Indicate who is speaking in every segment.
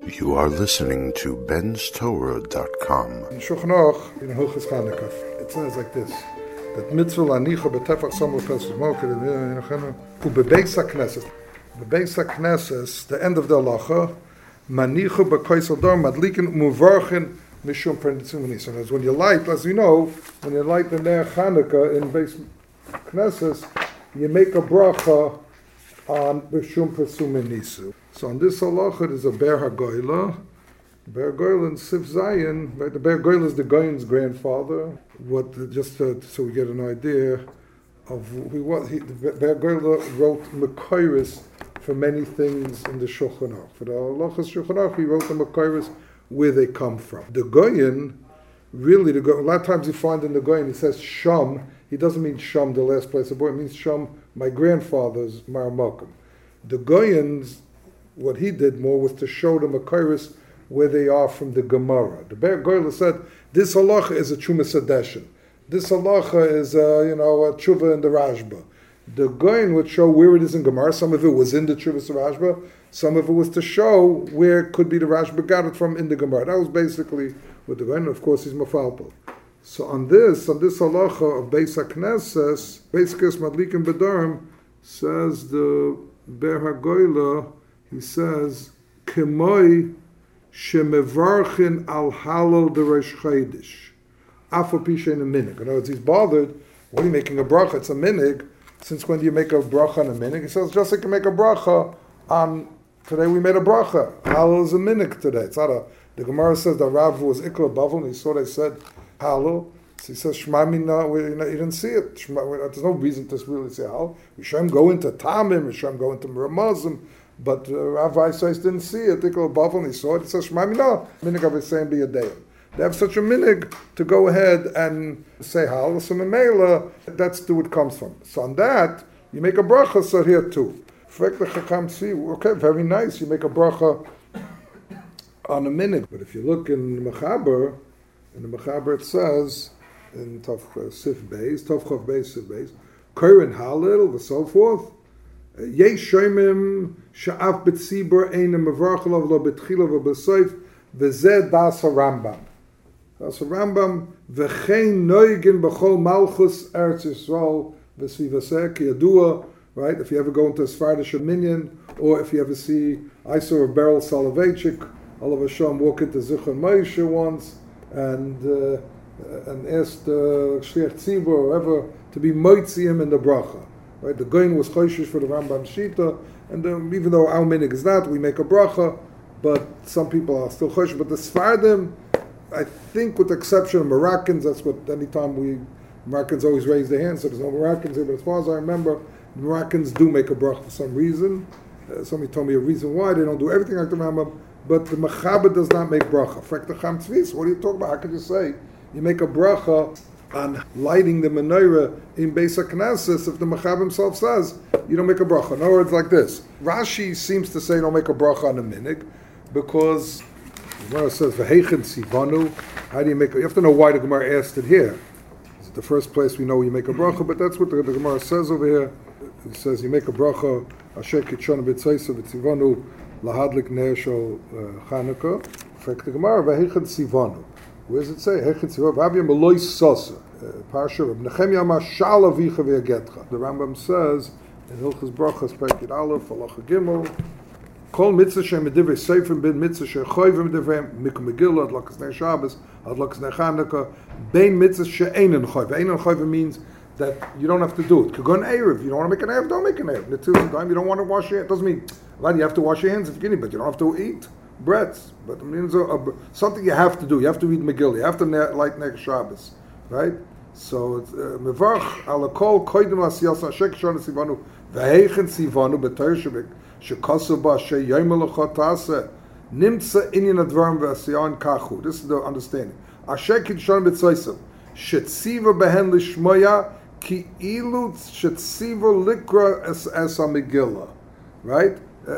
Speaker 1: You are listening to benstorah.com.
Speaker 2: In Shulchan Aruch, in Hilchos Chanukah, it says like this: that mitzvah lanicha betefach samul pesach moker ubebeis hakneses. Bebeis hakneses, the end of the halacha, manicha b'koisel dor madlikin umuvarchin mishum pernitzum v'nisan. As when you light, as we know, when you light the ner Chanukah in Beis Knesses, you make a bracha on mishum persum v'nisu. So on this halacha, there's a Ber HaGoyla. Ber HaGoyla in Sif Zayin, right? The Ber HaGoyla is the Goyen's grandfather. So we get an idea of who he was. The Ber HaGoyla wrote Mekayris for many things in the Shulchan Aruch. For the halachas Shulchan Aruch, he wrote the Mekayris where they come from. The Goyen, really, a lot of times you find in the Goyen, he says Sham. He doesn't mean Sham, the last place of birth. It means Sham, my grandfather's Maramakim. The Goyens, what he did more was to show the Mekayris where they are from the Gemara. The Ber HaGoyla said, this halacha is a Chumas Hadeshin. This halacha is a tshuva in the Rashba. The Goyen would show where it is in Gemara. Some of it was in the Chuvas Rashba. Some of it was to show where it could be the Rashba got it from in the Gemara. That was basically what the Goyen, of course, he's Mafalpal. So on this halacha of Beis HaKnesses, Beis HaKnesses Madlikin B'Darim, says the Ber HaGoyla, he says, Kemoi shemevarchin al halal de Rosh Chodesh, afal pi she'ein a minig. In other words, he's bothered. What are you making a bracha? It's a minig. Since when do you make a bracha on a minig? He says, just like you make a bracha on, today we made a bracha. Halal is a minig today. It's not the Gemara says the Rav was ikla bavel, and he saw they said halal. So he says, Shema Mina, you didn't see it. There's no reason to really say halal. Yishem go into Tamim, Yishem go into Ramazim. But Rav Isais didn't see it. Ikla bavel, and he saw it. He says, Shema Mina, minig of Yisrael be a day. They have such a minig to go ahead and say halal. So Memela, that's where it comes from. So on that, you make a bracha, so here too. Okay, very nice. You make a bracha on a minig. But if you look in the Mechaber it says, in Sif Beis, Tovchav Beis, Sif Beis, Korin Halil, and so forth. Yesh Shomim Sha'af B'tzibur Einem Mevarchalav Lo B'tchila V'B'Soif V'Zeh Das HaRambam. Das HaRambam V'chein Noigin B'chol Malchus Eretz Yisrael V'Svivaseh Ki Yadua. Right? If you ever go into a Sfardish Minyan, or if you ever see, I saw a Beryl Soloveitchik, all of a sudden walk into Zichron Moshe once, and asked Shliach Tzibur or whoever to be moitzi him in the bracha. Right? The Goyen was choishish for the Rambam Shita, and even though our minig is not, we make a bracha, but some people are still choishish. But the Sfardim, I think with the exception of Moroccans, that's what anytime Moroccans always raise their hands, so there's no Moroccans here, but as far as I remember, the Moroccans do make a bracha for some reason. Somebody told me a reason why they don't do everything like the Rambam, but the Mechaber does not make bracha. Frektacham Tzvis, what are you talking about? How could you say you make a bracha on lighting the menorah in Beis HaKnesses if the Mechaber himself says you don't make a bracha? In other words, like this. Rashi seems to say don't make a bracha on a minig because the Gemara says v'heichen sivanu. How do you make? You have to know why the Gemara asked it here. It's the first place we know you make a bracha, but that's what the Gemara says over here. It says you make a bracha asher kitshon b'tzaysa v'tzivanu lahadlik ner shel Chanukah. In fact, the Gemara v'heichen sivanu. Where does it say? Hechet sivanu v'aviyam eloy sosa. Parsha of Nechemia mashal avicha v'yagetcha. The Rambam says in Hilchos Brachos Perek Aleph halacha Gimel. Kol mitzvah shem medivrei seifrim bin mitzvah shechoyvim medivrei mikum megillah adlakas ner Shabbos adlakas ner Chanukah bein mitzvah she'einen choyv. Einen choyv means that you don't have to do it. Kagon erev, you don't want to make an erev, don't make an erev. Netil time you don't want to wash your hands. Doesn't mean you have to wash your hands if you're getting, but you don't have to eat breads. But it means something you have to do. You have to read Megillah. You have to light ner Shabbos, right? So it's mevarch ala kol koydem asiyas ashek shon sivanu veheichen sivanu b'toyer shebek. Shekasuba sheyayim lechotase nimtza inyan advarim v'asiyan kachu. This is the understanding. Asher kitshon b'tzoysim shetziva behen lishmoya ki ilu shetziva likra es a Megillah. Right?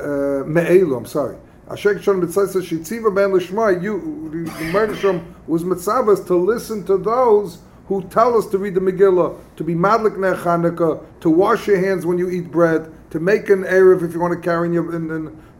Speaker 2: Me'elu. I'm sorry. Asher kitshon b'tzoysim shetziva behen lishmoya. The Merdesham was mitzavas to listen to those who tell us to read the Megillah, to be madlik ner Chanukah, to wash your hands when you eat bread, to make an erev if you want to carry in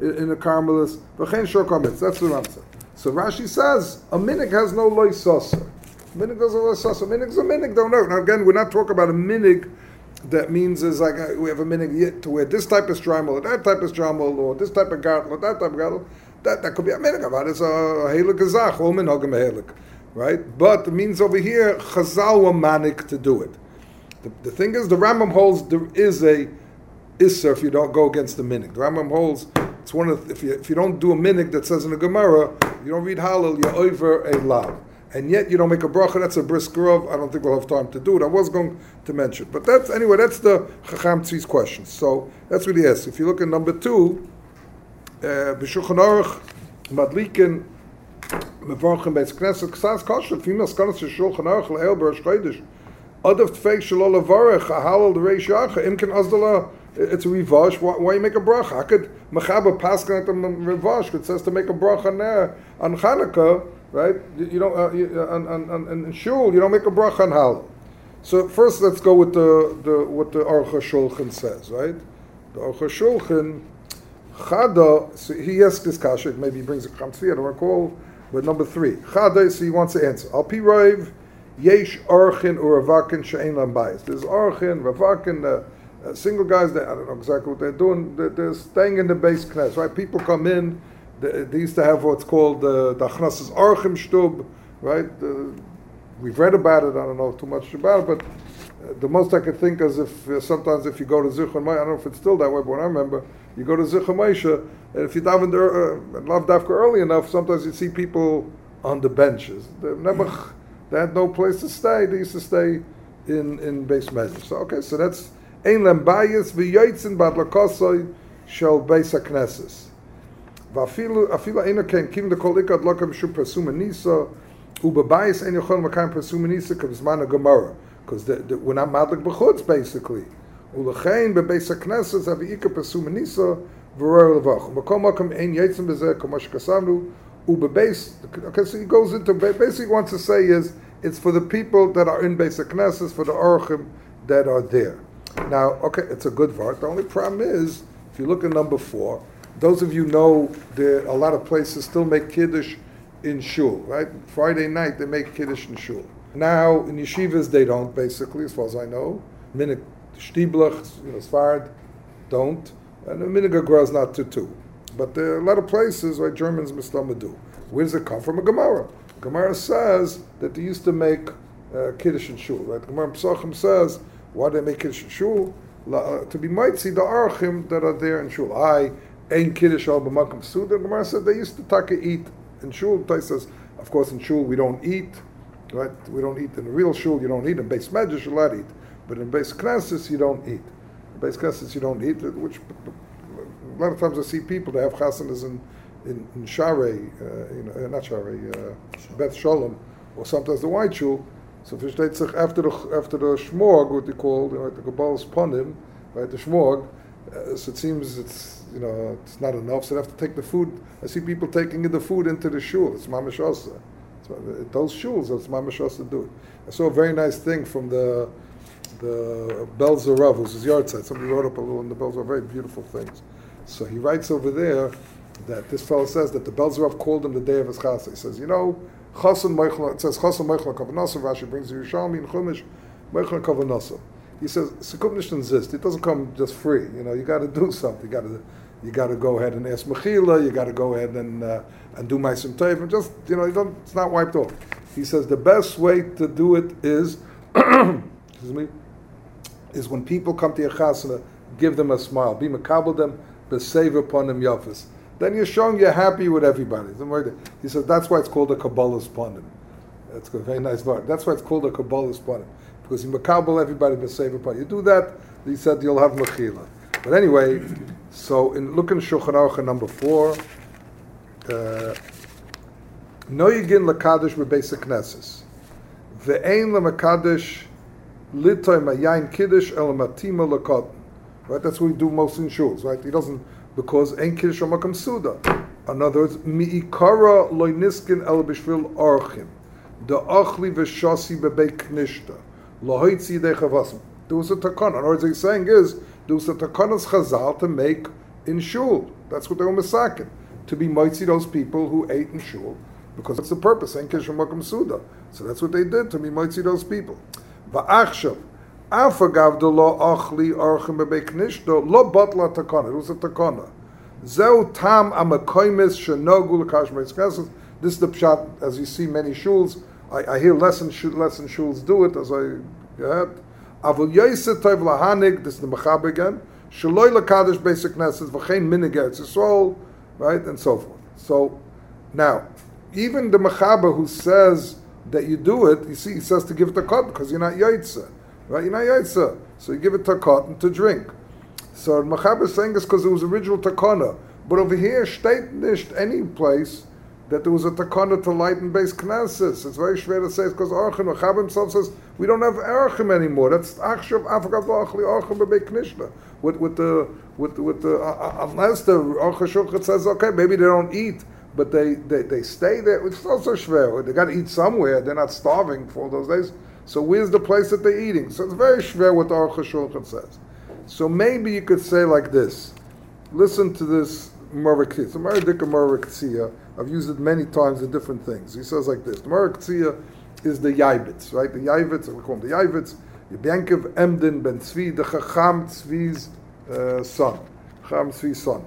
Speaker 2: in the Carmelists. V'chein shor kamitz. That's the Ram said. So Rashi says a minig has no loy sasa. Minig doesn't loy sasa. Minig's a minig. Don't know. Now again, we're not talking about a minig. That means is like we have a minig to wear this type of shtreimel or that type of shtreimel or this type of gartel or that type of gartel. That could be a minig about it. It's a helik azach or minhagim helik, right? But it means over here Chazal were manik to do it. The thing is, the Rambam holds there is a isser if you don't go against the minig. The Rambam holds it's one of if you don't do a minig that says in the Gemara, you don't read Hallel, you're over a lav. And yet you don't make a bracha, that's a brisker of. I don't think we'll have time to do it. I was going to mention. But that's the Chacham Tzvi's question. So that's what he asks. If you look at number 2, B'Shulchan Aruch, Madlikin, Mevorchim Beis Knesset, Ksas Kosher, Female Skanas Shulchan Aruch, Le'el B'Rosh Chodesh, Adav Tfeik Shelo Levarech, Ahalal D'Reish Yacha, Imken Azdala, it's a rivash. Why you make a bracha? I could Mechaba Paskan at the rivash. It says to make a bracha there on Chanukah. Right? You don't on shul. You don't make a bracha on halal. So first, let's go with what the Aruch HaShulchan says. Right? The Aruch HaShulchan Chada. So he asks this kasha. Maybe he brings a kamtzvi. I don't recall. But number 3, Chada. So he wants to answer. Al pi raiv yesh archin or ravakin she'ein lam bayis. There's archin, ravakin, single guys. That I don't know exactly what they're doing. They're staying in the base knes. Right? People come in. They used to have what's called the Achnasas Archim Shtub, right? We've read about it. I don't know too much about it, but the most I could think is if sometimes if you go to Zichron Moshe, I don't know if it's still that way, but when I remember, you go to Zichron Moshe, and if you daven Lav Dafka early enough, sometimes you see people on the benches. They had no place to stay. They used to stay in Beis Medrash. So okay, so that's Ein Lem Bayis V'Yotzin Bad Lakosoi Shel Beis HaKnesses. Afila ena ken kim the kol ikad lokam shu persuma nisa ubabayis en yochol makam persuma nisa kavzman Gemara because we're not madlik b'chutz basically ulechein bebeis haknesses avi ikad persuma nisa v'royer levach makom makam ein yitzim bezeh kamash kasamnu ubabeis. Okay, so he goes into basically wants to say is it's for the people that are in beis haknesses, for the orchim that are there. Now, okay, it's a good vart. The only problem is if you look at number 4. Those of you know that a lot of places still make kiddush in shul, right? Friday night they make kiddush in shul. Now in yeshivas they don't, basically, as far as I know. Minig Shtiblach, Sfard don't, and the Minig Agra is not to. But there are a lot of places where Germans Mislama do. Where does it come from? A Gemara. Gemara says that they used to make kiddush in shul, right? Gemara Pesachim says why do they make kiddush in shul? To be mitzi the archim that are there in shul. Ein kiddush al b'makom suda. Gemara said they used to taka eat in shul. Tais says, of course, in shul we don't eat, right? We don't eat in the real shul. You don't eat in Beis Medrash. You're allowed to eat, but in Beis Knesses you don't eat. In Beis Knesses you don't eat. Which a lot of times I see people that have chasanas in Sharei, not Sharei, Beth Shalom, or sometimes the white shul. So after the shmorg, what they call the Kabbalah's ponim, right? The shmorg. So it seems it's not enough, so they have to take the food. I see people taking the food into the shul. It's mamash osa. Those shuls, it's mamash osa do it. I saw a very nice thing from the Belzer Rav, who's his yard site. Somebody wrote up a little in the Belzer, very beautiful things. So he writes over there that this fellow says that the Belzer Rav called him the day of his chasa. He says, Chasan Meichel, it says Chasan Meichel Kavanasa, Rashi brings the Yerushalmi in Chumash, Meichel Kavanasa. He says, Sekup nicht exist. It doesn't come just free. You got to do something. You got to go ahead and ask Mechila. You got to go ahead and do Ma'asim Tov. And just, it's not wiped off. He says the best way to do it is, is when people come to your chasana, give them a smile. Be makabel them, save upon them yafis. Then you're showing you're happy with everybody. He says that's why it's called a Kabbalah's Ponim. That's a very nice word. That's why it's called a Kabbalah's Ponim. Because you makabel everybody but save upon you do that, he said you'll have mechila. But anyway, so in looking at Shulchan Aruch number 4, no yigin lakadosh bebeis haknesses, ve'ein lemakadosh litoy mayayin kiddush el matima lakotin. Right, that's what we do most in shuls. Right, he doesn't because ein kiddush al makam suda. In other words, miikara loy niskin el b'shvil archim, the achli v'shasi bebei knishta. There was a takana. In other words, what he's saying is there was a takanas chazal to make in shul. That's what they were masakin, to be moitzi those people who ate in shul, because that's the purpose, ain't kishem makom suda. So that's what they did, to be moitzi those people. Va'achshav, afagav de lo achli archim bebei knishto, lo batla takana, it was a takana. Zeu tam amakoimis shenogu l'kash meis. This is the pshat, as you see many shuls. I hear less and shuls do it, as I had. Avul yoyse toiv lahanig, this is the Mechaber again. Shaloi l'kadosh basic knesses, v'chein minig eretz Yisrael, right, and so forth. So, now, even the Mechaber who says that you do it, you see, he says to give it a cut, because you're not yoytze, right, you're not yoytze. So you give it to cut and to drink. So the Mechaber is saying this because it was original takana. But over here, steht nicht any place that there was a takana to lighten base knesses. It's very schwer to say it's because Archim. Mechaber himself says we don't have Archim anymore. That's Achshav Afagav Achli Archim Bebei Knishla. With the unless the Aruch HaShulchan says okay, maybe they don't eat, but they stay there. It's also schwer. They got to eat somewhere. They're not starving for all those days. So where's the place that they're eating? So it's very schwer what the Aruch HaShulchan says. So maybe you could say like this. Listen to this Maravik. It's a Maravik Maravik. I've used it many times in different things. He says like this. The Maravik is the Yaivitz, right? The Yaivitz, we call him the Yaivitz. Yebyankiv Emden Ben Tzvi, the Chacham Tzvi's son. Chacham Tzvi's son.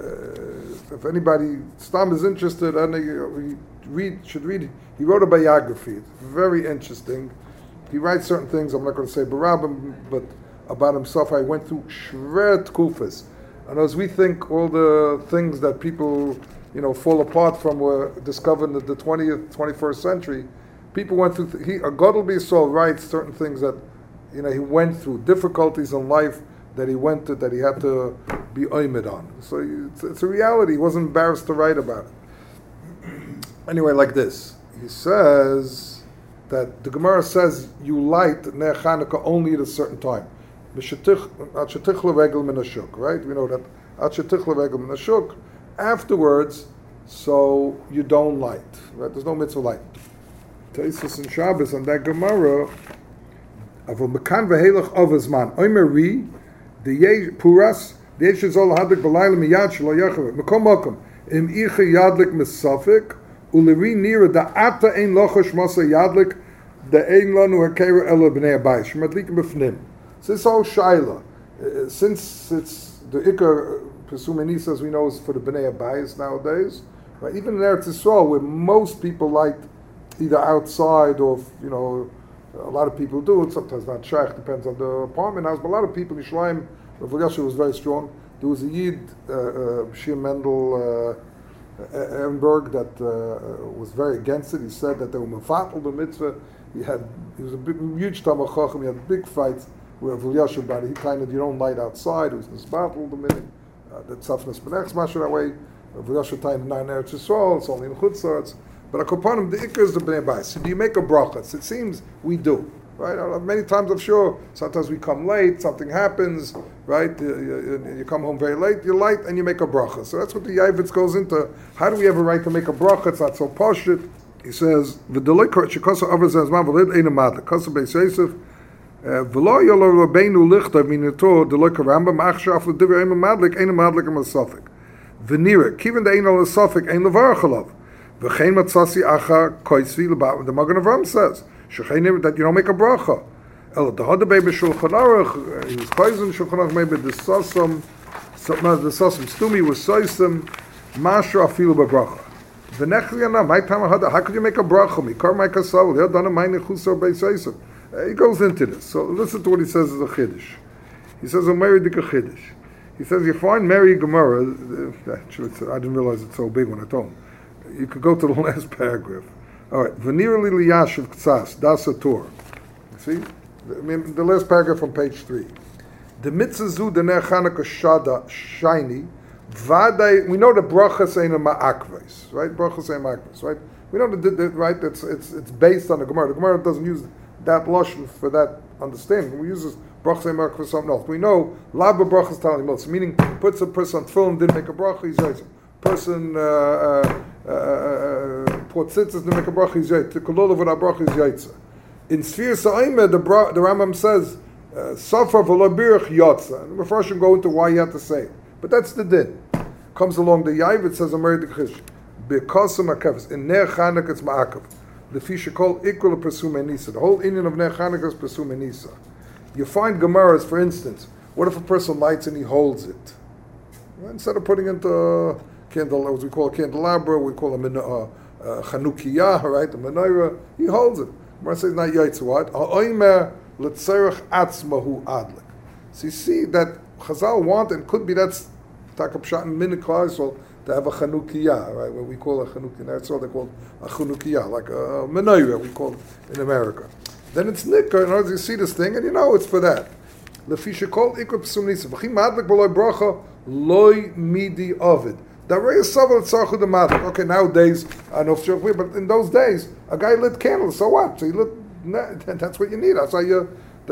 Speaker 2: If anybody, Stam is interested, should read. He wrote a biography. It's very interesting. He writes certain things. I'm not going to say Barabim, but about himself, I went through shred kufas. And as we think all the things that people, fall apart from were discovered in the 20th, 21st century, people went through, a Gadol B'Yisrael writes certain things that, he went through, difficulties in life that he went to, that he had to be oimed on. So it's a reality. He wasn't embarrassed to write about it. Anyway, like this. He says that the Gemara says you light Ner Chanukah only at a certain time. Right? We know that afterwards, so you don't light. Right? There's no mitzvah light. Taisus and Shabbos on that Gemara. Avol mekan vehelach avazman. Oimeri the puras the yeshizol hadik b'layla miyad shelo yachav mekom mokom im icha yadlik misafik uleri nira da ata ein lochosh masa yadlik da ein lanu hakera ela b'nei abayis shmadlikim b'fnim. So this whole shaila, since it's the ikar Pesumeni says we know is for the b'nei abayis nowadays, right? Even in Eretz Yisrael, where most people light either outside or a lot of people do it. Sometimes not shaykh, depends on the apartment house. But a lot of people in Yerushalayim, Rav Yasher was very strong. There was a Yid, Shim Mendel Ehrenberg, that was very against it. He said that they were mefatel the mitzvah. He was a huge Talmid Chacham. He had big fights with Rav Yasher about it. He claimed that you don't light outside. It was nisbatel the minute. That Tzafnas Benech Smasher that way. Rav Yasher claimed in Eretz Yisrael. It's only in Chutzarts. But Akopanim, the Iker is the Bnei Bayis. So do you make a bracha? It seems we do, right? Many times I'm sure, sometimes we come late, something happens, right? You come home very late, you light, and you make a bracha. So that's what the Yavitz goes into. How do we have a right to make a bracha? It's not so pashut. He says, V'deloi shekasa avaz azman v'lid ein amadlik. Kasa beis Yosef, v'lo yolo rabbeinu lichta minato deloi karambam achsha af l'divrei ein amadlik am asafik. V'nira, kiven de ein al asafik ein levarachalav. V'chein matzasi acha koisvi l'bat. The Magen Avraham says that you don't make a bracha. El dehadabei b'shulchan aruch. He was chayzim shulchan aruch maybe the sasam stumi was soisim mashra afilu b'bracha. V'nechli anam. My time how could you make a bracha? Mikar ma'ikasavul. He had done a ma'ine chusar beis Yosef. He goes into this. So listen to what he says as a chiddush. He says a Mary Dika chiddush. He says you find Mary Gemara. I didn't realize it's so big when I told him. You could go to the last paragraph. All right. V'nira li liyashiv ktsas dasa tor. See, the last paragraph on page 3. The mitzvah zu the ner Chanukah shada shiny. Vaday. We know the brachas ain't a ma'akves, right? Brachas ain't ma'akves, right? We know that right. It's based on the Gemara. The Gemara doesn't use that lashon for that understanding. We use this brachas ain't ma'akves for something else. We know laba brachas tali motz, meaning puts a person on tefillin, didn't make a bracha, he's yoyzim. Person put tzitzis to make a bracha, he's yoytza. The kolol of a bracha is yoytza. In Sfir Sa'imah, the Rambam says Safar v'lo birach yotza. The Mepharshim go into why you have to say it, but that's the din. Comes along the Yavit, says a Meridik Chish. Because of Makavs. In Ner Chanukah, it's Ma'akav. The fish called equal to Pesum Enisa. The whole Indian of Ner Chanukah is Pesum Enisa. You find Gemaras, for instance, what if a person lights and he holds it? Well, instead of putting into candle, as we call a candelabra, we call a Chanukiyah, right? The menorah, he holds it. Gemara says not yaitz. What? Ha'oimer letzerech atzmahu adlik. So you see that Chazal want, and could be that's takap pshat in minik klal to have a Chanukiyah, right? What we call a Chanukiyah. That's what they call a Chanukiyah, like a menorah we call it in America. Then it's nicker. In other words, you see this thing, and you know it's for that. Lefisha called ikut pesum nisa. V'chim madlik b'loy bracha loy midi ovid. The rei savel tzarchu the madlik. Okay, nowadays I know for sure, but in those days a guy lit candles. So what? So you lit. That's what you need. That's how you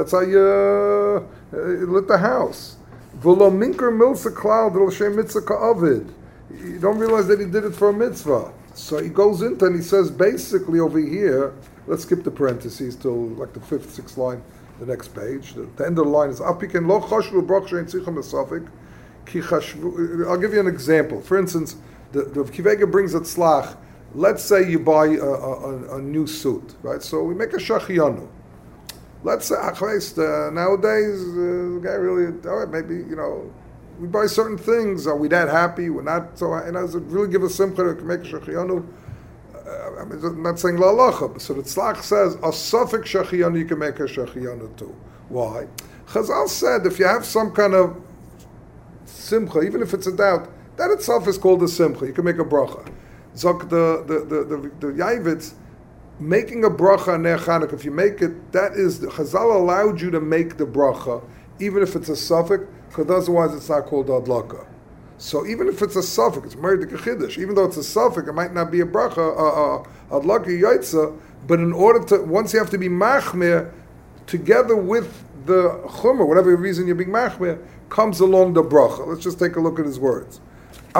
Speaker 2: lit the house. V'lo minker milsa klal d'lo shem mitzvah ka'ovid. You don't realize that he did it for a mitzvah. So he goes into and he says basically over here. Let's skip the parentheses till like the 5th, 6th line, the next page. The end of the line is Apiken lo chashvu brach shein tzicham esafik ki chashvu. I'll give you an example. For instance, the Kivega brings a tzlach. Let's say you buy a new suit, right? So we make a shachiyanu. Let's say nowadays the guy really, all right, maybe we buy certain things. Are we that happy? We're not. So does it really give a simcha to make a shachiyanu? I'm not saying la halacha, so the tzlach says a suffix shachiyanu you can make a shachiyanu too. Why? Chazal said if you have some kind of simcha, even if it's a doubt, that itself is called a simcha. You can make a bracha. Zok the Yavitz making a bracha ner Chanukah. If you make it, that is Chazal allowed you to make the bracha, even if it's a suffix, because otherwise it's not called adlaka. So even if it's a suffix, it's married to Chiddush. Even though it's a suffix, it might not be a bracha, adlaka yaitza. But in order to, once you have to be machmir, together with the chumrah, whatever reason you're being machmir, comes along the bracha. Let's just take a look at his words. Now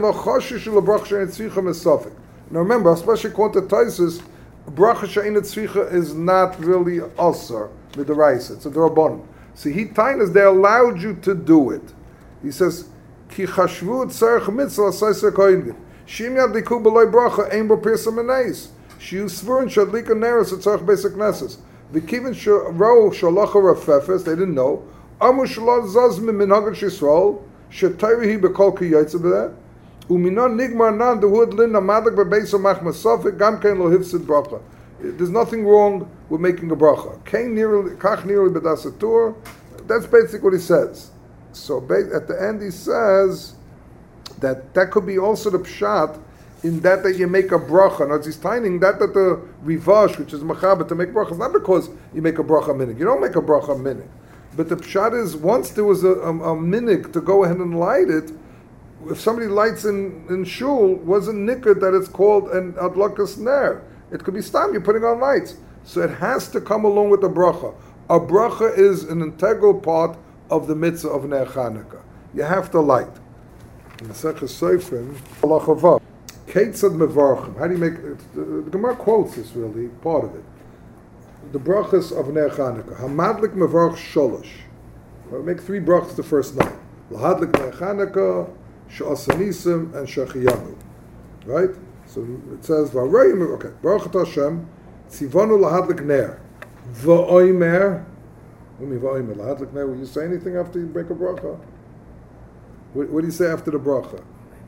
Speaker 2: remember, especially according to Taisus, bracha she'ein tzricha is not really asar midaraisa. It's a d'rabbanan. See, he tainas, they allowed you to do it. He says, Ki chashvu tzarech mitzvah asayser koyin. Shim yadliku b'loy bracha ein bo pirsa meneis. Shiu svurin shadlika neres tzarech basic knesses. V'kivin sharo shalacha rafefes, they didn't know. Amu shalad zazmin min hagan shisrol, shetayrihi b'kol ki yaitza b'leh. Uminon nigmar nan dehuad lin amadak b'beisa machma sofik, gam kein lo hifsid bracha. There's nothing wrong with making a bracha. Kein nirli, kach nirli b'dasatur. That's basically what he says. So at the end he says that could be also the pshat in that you make a bracha. Now he's taining that the rivash, which is machaber to make bracha, not because you make a bracha minig. You don't make a bracha minig. But the pshat is once there was a minig to go ahead and light it, if somebody lights in shul, wasn't nicker that it's called an adlakas ner. It could be stam, you're putting on lights. So it has to come along with the bracha. A bracha is an integral part of the mitzvah of Ner Chanukah. You have to light. In the Sechus Seifrim, halacha vav, Keitzad mevarchim. How do you make it? The Gemara quotes this really, part of it. The brachas of Ner Chanukah. Hamadlik mevarch sholosh. We'll make 3 brachas the first night. Lahadlik Ner Chanukah, Sha'asanisim, and Shachiyanu. Right? So it says, okay, Baruch Hashem, Tzivanu lahadlik ner. V'oimer, will you say anything after you break a bracha? What do you say after the bracha?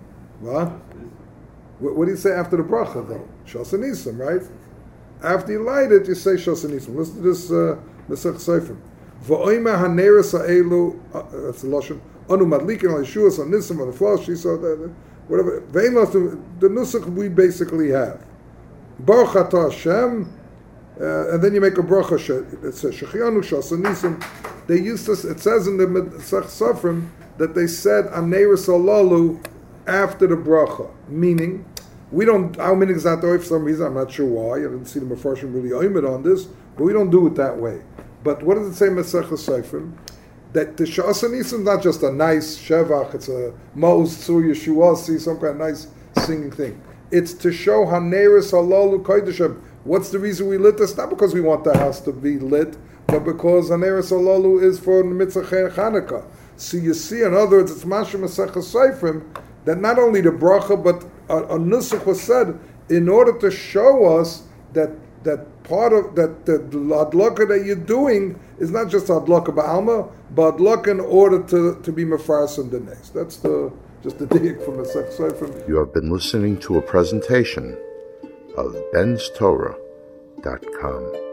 Speaker 2: What do you say after the bracha though? Shasanisim, right? After you light it, you say Shasanisim. Listen to this Mesech Seifrim. V'oimer haneres ha'elu, that's the Lashon, anu madlikin al Yeshua, on Nisim, on the flash, whatever. The nusach we basically have. Baruch atah Hashem, and then you make a bracha. It says Shechianu Shasanisim. They used to. It says in the Mesech Safrim that they said Aneris Alalu after the bracha, meaning we don't. Our minhag is not for some reason. I'm not sure why. I didn't see the Mefarshim really oimid on this, but we don't do it that way. But what does it say in Mesech Safrim? That the Shasanisim is not just a nice shevach. It's a Mos Tzur Yeshua, see some kind of nice singing thing. It's to show Haneris Alalu Koydeshem. What's the reason we lit this? Not because we want the house to be lit, but because Haneris Alalu is for the mitzvah Chanukah. So you see, in other words, it's Masha Mesech Seifrim that not only the bracha, but a nusach was said in order to show us that part of that the adlaka that you're doing is not just adlaka ba'alma, but adlaka in order to be mefaras in the nes. That's just the dig from the Sefer.
Speaker 1: You have been listening to a presentation of benstorah.com.